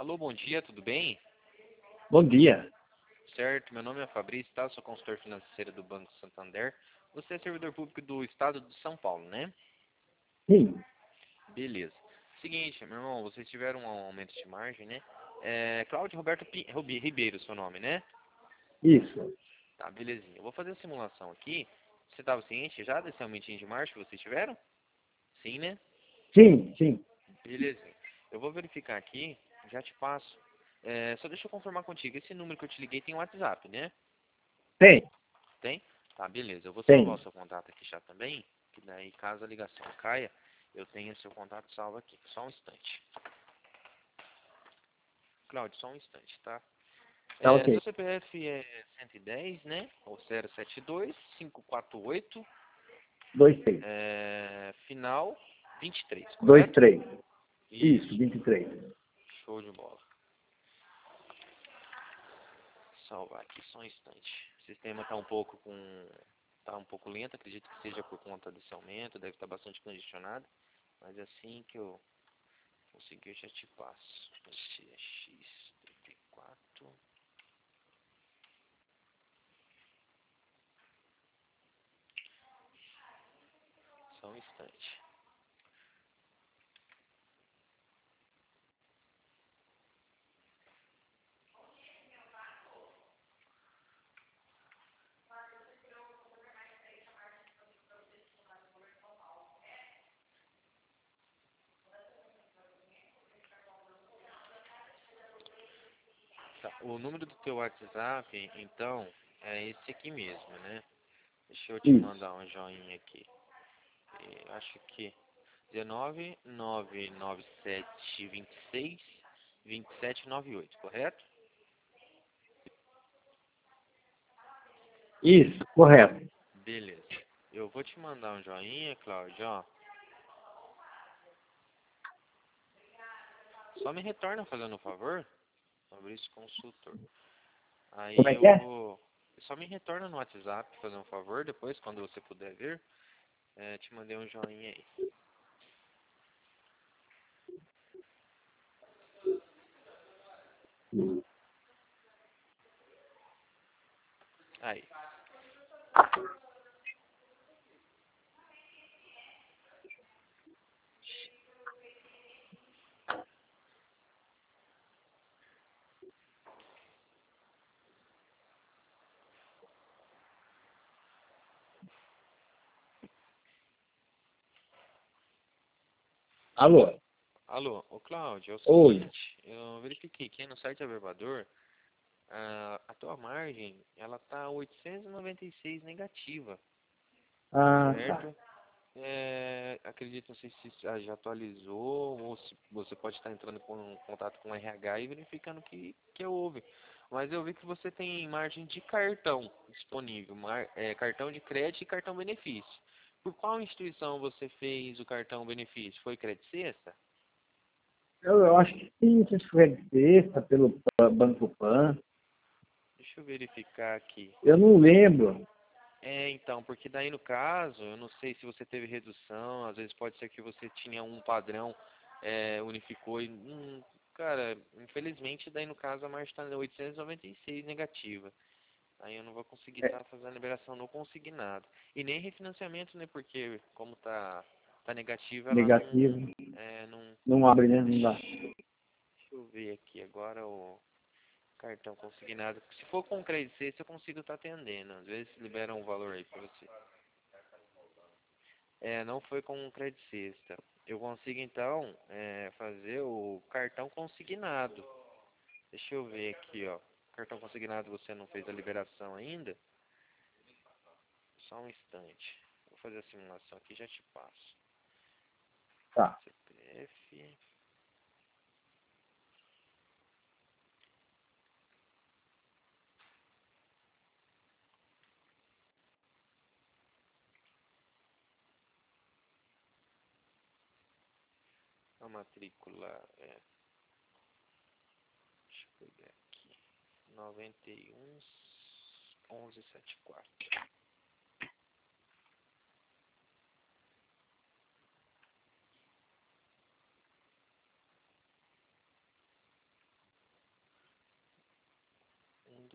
Alô, bom dia, tudo bem? Bom dia. Certo, meu nome é Fabrício, tá? Sou consultor financeiro do Banco Santander. Você é servidor público do Estado de São Paulo, né? Sim, Beleza. Seguinte, meu irmão, vocês tiveram um aumento de margem, né? Cláudio Roberto Ribeiro, seu nome, né? isso. Tá, belezinha. Eu vou fazer a simulação aqui. Você estava ciente já desse aumentinho de margem que vocês tiveram? Sim, né? Sim, sim. Belezinha. Eu vou verificar aqui, já te passo. Só deixa eu confirmar contigo. Esse número que eu te liguei tem WhatsApp, né? Tem, Tem? Tá, beleza. Eu vou salvar o tem. seu contato aqui já também, que daí caso a ligação caia, eu tenho seu contato salvo aqui. Só um instante. Cláudio, só um instante, tá? Tá ok. Seu CPF é 110, né? Ou 072 548, 23. final 23, correto? 23. Isso, Isso. 23. Show de bola. Salvar aqui só um instante. O sistema tá um pouco lento, acredito que seja por conta desse aumento, deve estar bastante congestionado, mas assim que eu conseguir eu já te passo. Esse é X34. Só um instante. Tá, o número do teu WhatsApp, então, é esse aqui mesmo, né? Deixa eu te Isso. mandar um joinha aqui. Acho que 19 997 26 2798, correto? Isso, correto. Beleza. Eu vou te mandar um joinha, Cláudio, ó. Só me retorna fazendo um favor. Fabrício Consultor. Como Aí é que eu é? vou. Só me retorna no WhatsApp, fazer um favor, depois, quando você puder ver. Te mandei um joinha aí. Aí. Alô? Alô, ô Cláudio, é o Oi. seguinte, eu verifiquei aqui no site Averbador, a tua margem, ela tá 896 negativa, Ah, tá. certo? Acredito, não sei se já atualizou ou se você pode estar entrando em contato com o RH e verificando que houve. Mas eu vi que você tem margem de cartão disponível, cartão de crédito e cartão benefício. Por qual instituição você fez o cartão benefício? Foi Credit Sexta? Eu acho que sim, se foi de sexta pelo Banco Pan. Deixa eu verificar aqui. Eu não lembro. Então, porque daí no caso, eu não sei se você teve redução, às vezes pode ser que você tinha um padrão, unificou e, cara, infelizmente daí no caso a margem está 896 negativa. Aí eu não vou conseguir É, estar fazendo a liberação no consignado. E nem refinanciamento, né, porque como tá negativa, ela negativo. não, Não abre, né? Não dá. deixa eu ver aqui agora o cartão consignado. Se for com crédito sexta, eu consigo estar atendendo. Às vezes liberam um valor aí para você. Não foi com um Credit Sexta. Eu consigo então fazer o cartão consignado. Deixa eu ver aqui, ó. Cartão consignado você não fez a liberação ainda? Só um instante. Vou fazer a simulação aqui e já te passo. Tá. CPF. A matrícula deixa eu pegar aqui. 91 1174.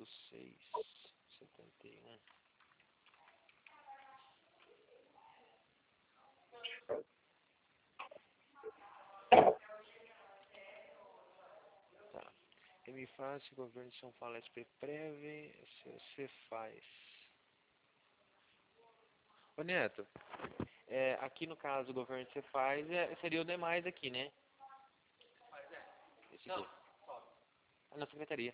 6,71. Tá. Me faz, governo de São Paulo, SP-Prev, você faz. Ô Neto, aqui no caso o governo você faz, seria o demais aqui, né? Esse aqui. Na secretaria.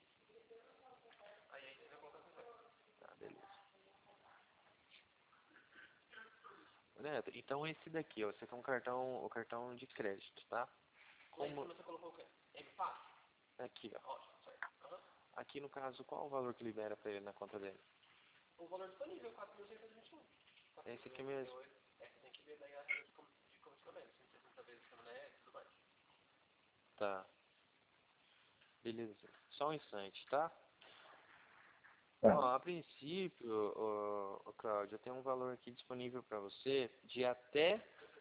Tá, beleza. Ô Neto, então esse daqui, ó, você tem o cartão de crédito, tá? Como você colocou o quê? Aqui, ó. Aqui no caso, qual o valor que libera pra ele na conta dele? O valor disponível, 4.621. Esse aqui mesmo. Tem que ver daí a regra de comissionamento, 160 vezes caminhonete e tudo mais. Tá. Beleza. Só um instante, tá? Tá. Ó, a princípio, Cláudio, eu tenho um valor aqui disponível para você de até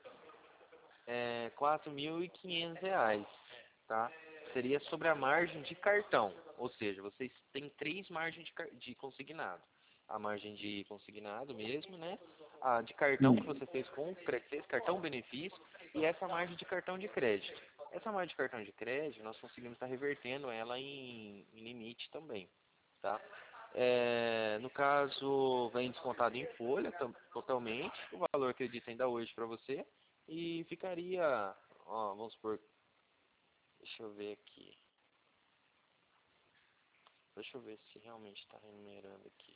R$ 4.500, tá? Seria sobre a margem de cartão, ou seja, vocês têm 3 margens de consignado. A margem de consignado mesmo, né? A de cartão que você fez cartão benefício, e essa margem de cartão de crédito. Essa margem de cartão de crédito, nós conseguimos estar revertendo ela em limite também, tá? No caso, vem descontado em folha totalmente, o valor acredito ainda hoje para você, e ficaria, ó, vamos supor, deixa eu ver aqui, deixa eu ver se realmente está renumerando aqui.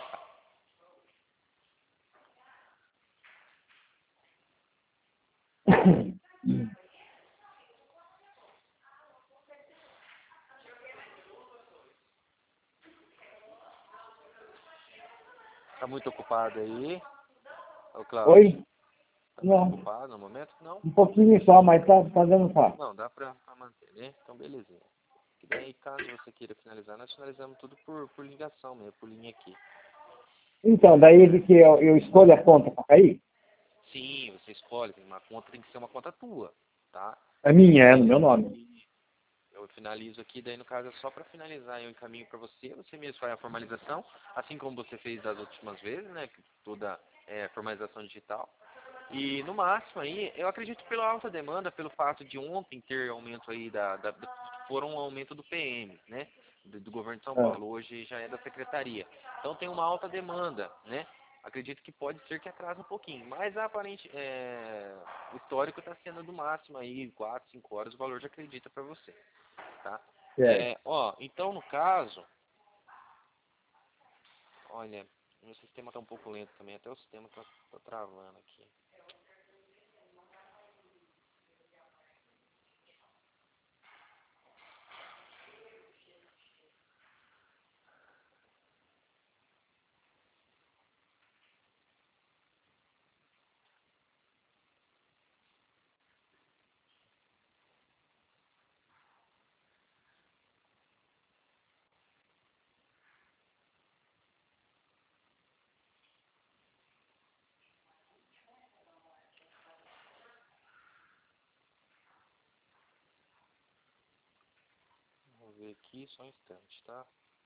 Tá muito ocupado aí, ô Cláudio? Oi? Tá muito Não, ocupado no momento? Não? um pouquinho só, mas tá dando fácil. Não, dá pra manter, né? Então, belezinha. E daí, caso você queira finalizar, nós finalizamos tudo por ligação mesmo, por linha aqui. Então, daí de que eu escolho a conta para cair? Sim, você escolhe, tem que ser uma conta tua, tá? É minha, no meu nome. E eu finalizo aqui, daí no caso é só para finalizar, eu encaminho para você, você mesmo faz a formalização, assim como você fez das últimas vezes, né? Toda formalização digital. E no máximo aí, eu acredito pela alta demanda, pelo fato de ontem ter aumento aí foram um aumento do PM, né? Do governo de São É. Paulo, hoje já é da secretaria. Então tem uma alta demanda, né? Acredito que pode ser que atrase um pouquinho, mas o histórico está sendo do máximo aí, 4, 5 horas, o valor já acredita para você, tá? É. Então no caso, olha, meu sistema está um pouco lento também, até o sistema tá travando aqui. Vou ver aqui, só um instante, tá?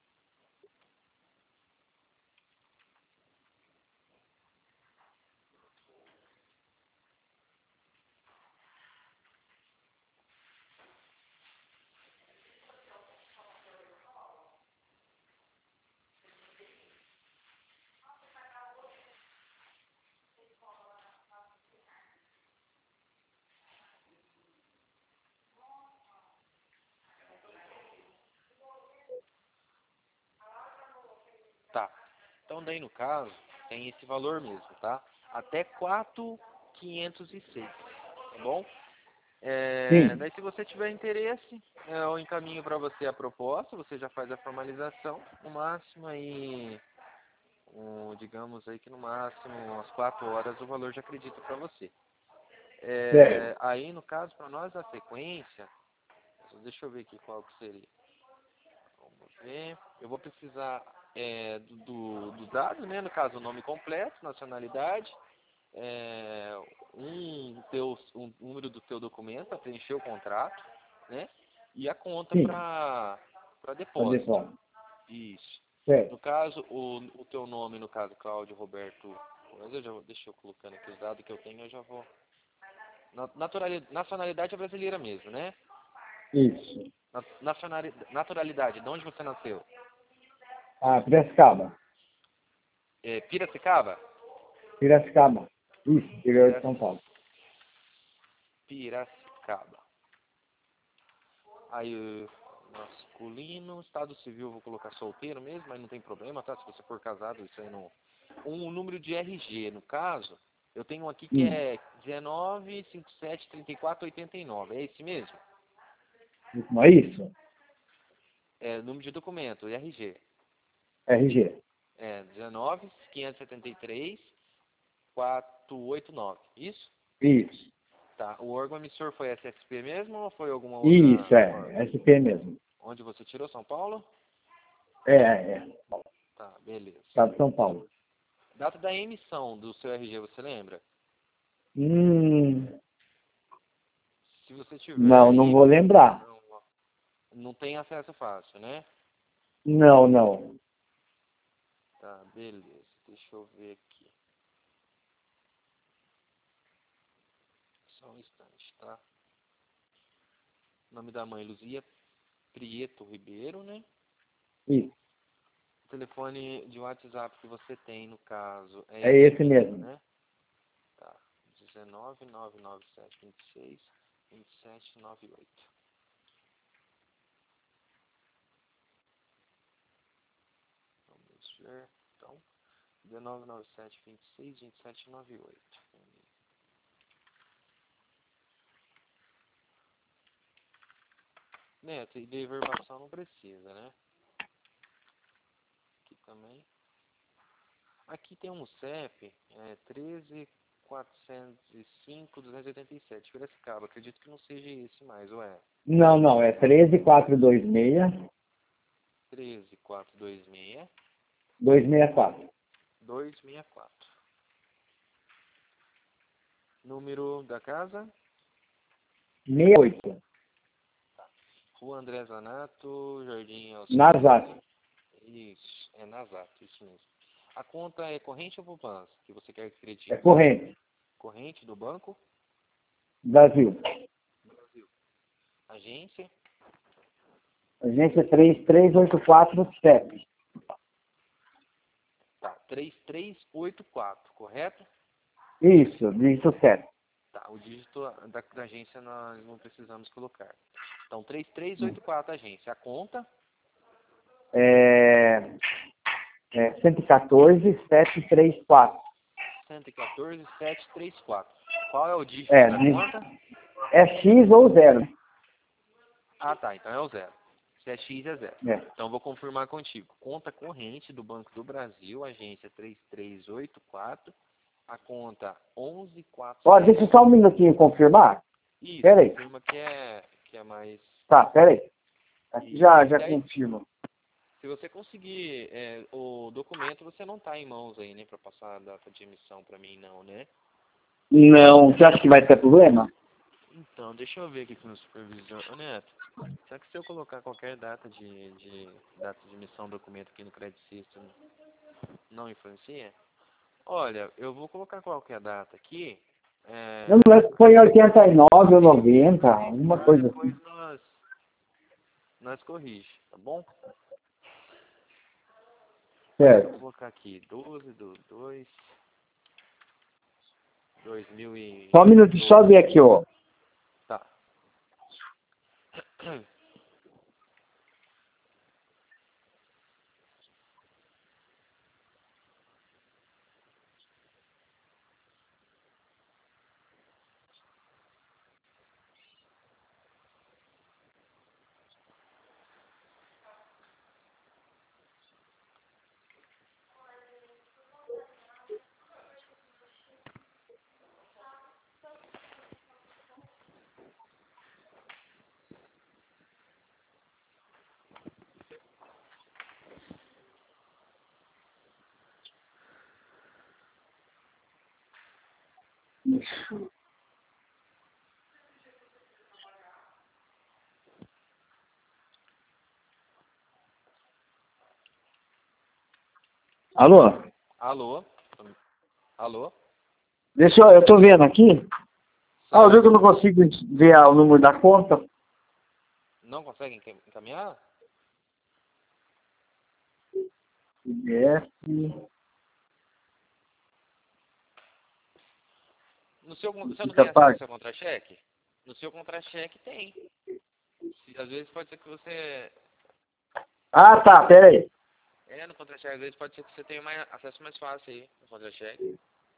Tá. Então daí no caso, tem esse valor mesmo, tá? Até 4.506, tá bom? Sim. Daí se você tiver interesse, eu encaminho para você a proposta, você já faz a formalização, no máximo aí, digamos aí que no máximo umas 4 horas o valor já acredita para você. Certo. Aí no caso, para nós a sequência, deixa eu ver aqui qual que seria. Vamos ver. Eu vou precisar do dado, né? No caso, o nome completo, nacionalidade, um número do teu documento para preencher o contrato, né? E a conta Sim. para Fazer depósito. forma. Isso. Certo. No caso, o teu nome, no caso, Cláudio Roberto. Mas deixa eu colocando aqui os dados que eu tenho, eu já vou. Nacionalidade é brasileira mesmo, né? Isso. Naturalidade, de onde você nasceu? Ah, Piracicaba. Piracicaba? Piracicaba. Isso, interior de São Paulo. Piracicaba. Aí, masculino, estado civil, vou colocar solteiro mesmo, mas não tem problema, tá? Se você for casado, isso aí não. Um número de RG, no caso, eu tenho um aqui que é 19 57 34 89. É esse mesmo? Não é isso? É número de documento, RG. RG. 19 573 489. Isso? Isso. Tá. O órgão emissor foi SSP mesmo ou foi alguma Isso, outra? SP mesmo. Onde você tirou? São Paulo? É. Tá, beleza. Estado de São Paulo. Data da emissão do seu RG, você lembra? Hum, Se você tiver não aí, vou lembrar. não tem acesso fácil, né? Não. Tá, beleza. Deixa eu ver aqui. Só um instante, tá? Nome da mãe, Luzia Prieto Ribeiro, né? Isso. O telefone de WhatsApp que você tem, no caso, É é esse mesmo. né? Tá. 19 997 26 27 98. Vamos ver. Então, 19 97 26 27 98. Neto, e de verbação não precisa, né? Aqui também. Aqui tem um CEP, 13.405.287, Piracicaba. Acredito que não seja esse mais, ou é? Não. É 13426 13.426 264. 264. Número da casa? 68. Rua André Zanato, Jardim Nazato. Isso, é Nazato, isso mesmo. A conta é corrente ou poupança que você quer que É acredite? corrente. Corrente do banco? Brasil. Brasil. Agência? Agência 33847. Tá, 3384, correto? Isso, dígito 7. Tá, o dígito da agência nós não precisamos colocar. Então, 3384 agência. A conta? É 114.734. 114734. Qual é o dígito É, da conta? é X ou 0. Ah, tá, então é o zero. Se é X, é zero. É. Então, vou confirmar contigo. Conta corrente do Banco do Brasil, agência 3384. A conta 11400. Ó, deixa só um minutinho confirmar. Isso, Pera aí. confirma que é mais. Tá, pera aí. Aqui Isso. já E aí, confirmo. se você conseguir o documento, você não está em mãos aí, né? Para passar a data de emissão para mim, não, né? Não, você acha que vai ter problema? Então, deixa eu ver aqui com o meu supervisor. Ô, Neto, será que se eu colocar qualquer data data de emissão do documento aqui no Credit System, não influencia? Olha, eu vou colocar qualquer data aqui. Não, não é que foi em 89 ou 90, alguma coisa Depois assim. nós corrige, tá bom? Vou Certo. colocar aqui 12/2 Só um minuto, só 2012. ver aqui, ó. Tá. Alô? Alô? Alô? Eu tô vendo aqui. Eu Certo. não consigo ver o número da conta. Não consegue encaminhar? CBF. Você não tem acesso ao Parte. seu contra-cheque? No seu contra-cheque tem. Às vezes pode ser que você... Ah, tá, pera aí. No contra-cheque, às vezes pode ser que você tenha acesso mais fácil aí no contra-cheque.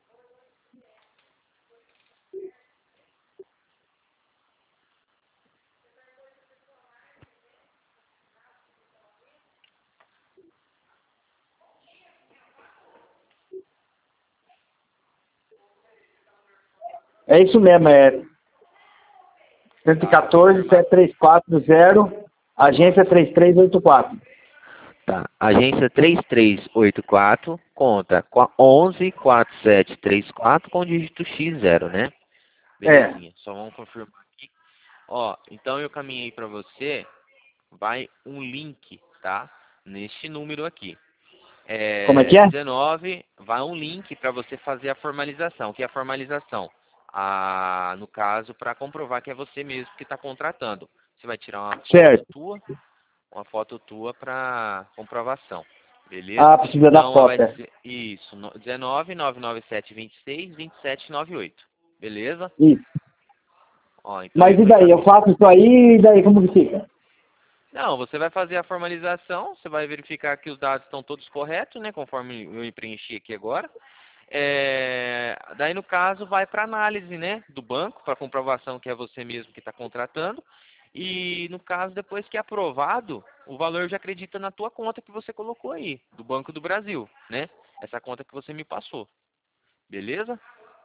É isso mesmo, é Tá, vou 114 confirmar. 7340, agência 3384. Tá. Agência 3384, conta com a 114734 com o dígito X0, né? É. Belezinha. Só vamos confirmar aqui. Ó, então eu caminhei para você, vai um link, tá? Neste número aqui. Como é que é? 19, vai um link para você fazer a formalização. O que é a formalização? No caso, para comprovar que é você mesmo que está contratando. Você vai tirar Certo. uma foto tua para comprovação. Beleza? Ah, precisa da Então vai foto. É. ser isso, 19 997 26 27 98. Beleza? Isso. Ó, então Mas eu e tô daí? Eu encaminhando. faço isso aí e daí como que fica? Não, você vai fazer a formalização, você vai verificar que os dados estão todos corretos, né? Conforme eu preenchi aqui agora. Daí, no caso, vai para análise, né, do banco, para comprovação que é você mesmo que está contratando. E, no caso, depois que é aprovado, o valor já acredita na tua conta que você colocou aí, do Banco do Brasil, né? Essa conta que você me passou. Beleza?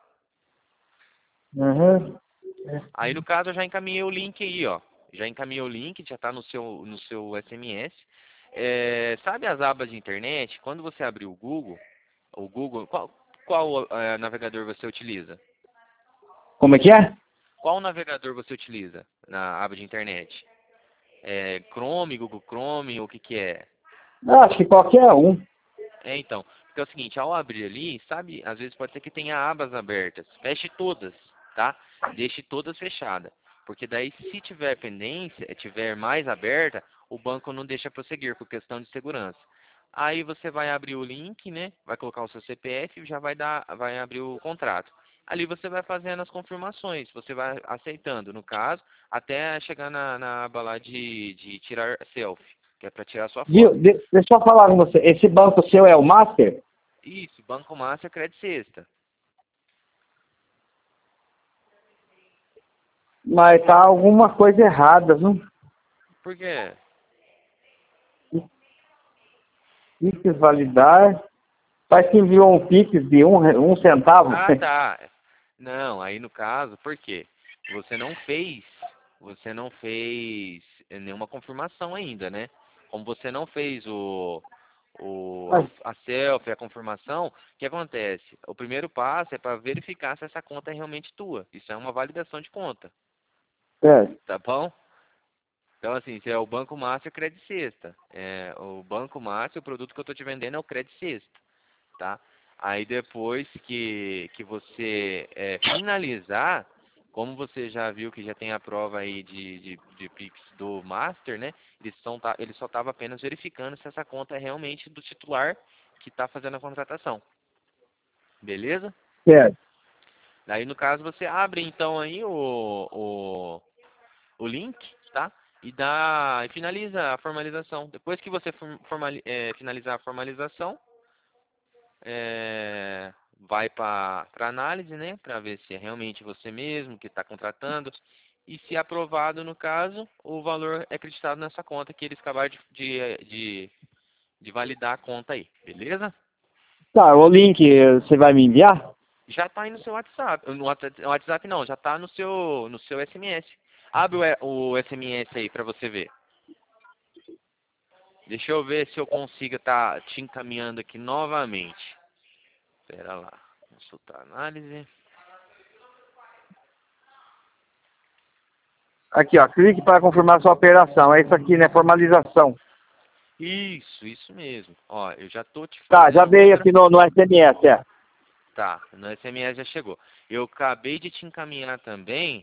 Uhum. Aí, no caso, eu já encaminhei o link aí, ó. Já encaminhei o link, já está no seu SMS. Sabe as abas de internet? Quando você abrir o Google, qual navegador você utiliza? Como é que é? Qual navegador você utiliza na aba de internet? Chrome, Google Chrome, o que que é? Acho que qualquer um. Então, porque é o seguinte, ao abrir ali, sabe, às vezes pode ser que tenha abas abertas. Feche todas, tá? Deixe todas fechadas. Porque daí, se tiver pendência, tiver mais aberta, o banco não deixa prosseguir por questão de segurança. Aí você vai abrir o link, né? Vai colocar o seu CPF e já vai abrir o contrato. Ali você vai fazendo as confirmações, você vai aceitando, no caso, até chegar na aba lá de tirar selfie, que é para tirar sua Viu? foto. Deixa eu falar com você. Esse banco seu é o Master? Isso, Banco Master Credit Sexta. Mas tá alguma coisa errada, não? Por quê? Pix validar. Parece que enviou um Pix de um centavo. Ah, tá. Não, aí no caso, por quê? Você você não fez nenhuma confirmação ainda, né? Como você não fez Mas, a selfie, a confirmação, o que acontece? O primeiro passo é para verificar se essa conta é realmente tua. Isso é uma validação de conta, certo. tá bom? Então, assim, se é o Banco Master Credit Sexta. O Banco Master, o produto que eu estou te vendendo é o Credit Sexta, tá? Aí depois que você finalizar, como você já viu que já tem a prova aí de Pix do Master, né? Eles só estavam apenas verificando se essa conta é realmente do titular que está fazendo a contratação. Beleza? Certo. Daí, no caso, você abre então aí o link, tá? E finaliza a formalização. Depois que você finalizar a formalização, vai para análise, né? Para ver se é realmente você mesmo que está contratando. E se aprovado, no caso, o valor é acreditado nessa conta que eles acabaram de validar a conta aí. Beleza? Tá, o link você vai me enviar? Já está aí no seu WhatsApp. No WhatsApp não, já está no seu SMS. Abre o SMS aí para você ver. Deixa eu ver se eu consigo estar te encaminhando aqui novamente. Espera lá. Consultar análise. Aqui, ó. Clique para confirmar sua operação. É isso aqui, né? Formalização. Isso mesmo. Ó, eu já tô te Tá, já fazendo veio outra. aqui no SMS, é. Tá, no SMS já chegou. Eu acabei de te encaminhar também,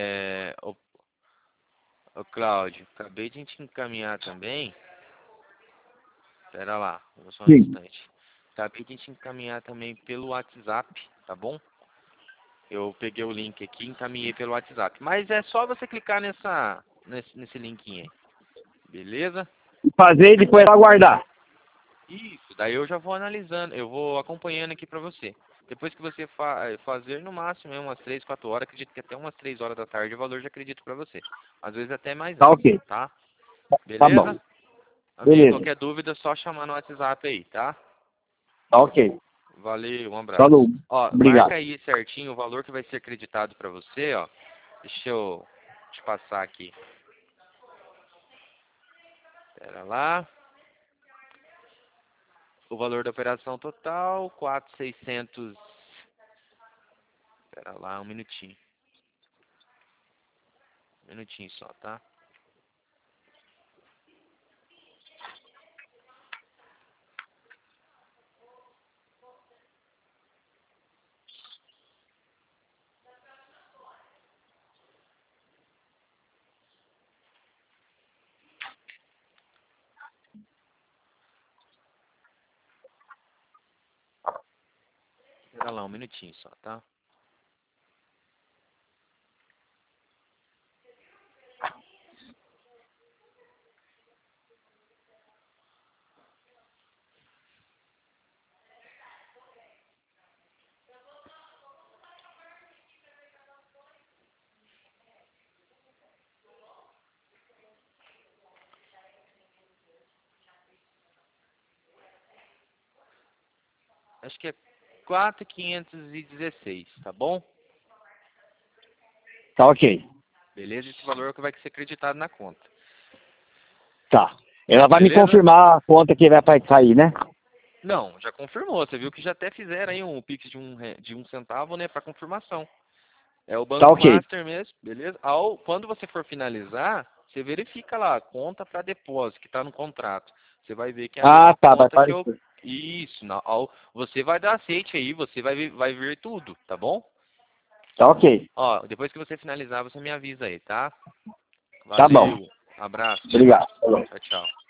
ô Cláudio, acabei de te encaminhar também. Pera lá, só um Sim. instante. Acabei de te encaminhar também pelo WhatsApp, tá bom? Eu peguei o link aqui e encaminhei pelo WhatsApp. Mas é só você clicar nesse linkinho aí. Beleza? Fazer e depois aguardar. Isso, daí eu já vou analisando, eu vou acompanhando aqui pra você. Depois que você fazer, no máximo, umas 3, 4 horas, acredito que até umas 3 horas da tarde o valor já acredito pra você. Às vezes até mais Tá antes, ok. tá? Tá bom. Beleza? Amém. Beleza. Qualquer dúvida, só chamar no WhatsApp aí, tá? Tá ok. Valeu, um abraço. Falou. Ó, marca Obrigado. aí certinho o valor que vai ser acreditado pra você, ó. Deixa eu te passar aqui. Pera lá. O valor da operação total, 4.600. Pera lá, um minutinho. Um minutinho só, tá? Pera lá, um minutinho só, tá? Acho que é 4.516, tá bom? Tá ok. Beleza? Esse valor é o que vai ser acreditado na conta. Tá. Ela vai me Beleza? confirmar a conta que vai pra cair, né? Não, já confirmou. Você viu que já até fizeram aí um Pix de um centavo, né, para confirmação. É o Tá Banco ok. Master mesmo, beleza? Quando você for finalizar, você verifica lá, conta para depósito, que está no contrato. Você vai ver que é a Ah, mesma tá. Vai conta que eu... aparecer. Isso, você vai dar aceite aí, você vai ver tudo, tá bom? Tá ok. Ó, depois que você finalizar, você me avisa aí, tá? Tá bom. Valeu, abraço, Obrigado. Falou. tchau, tchau.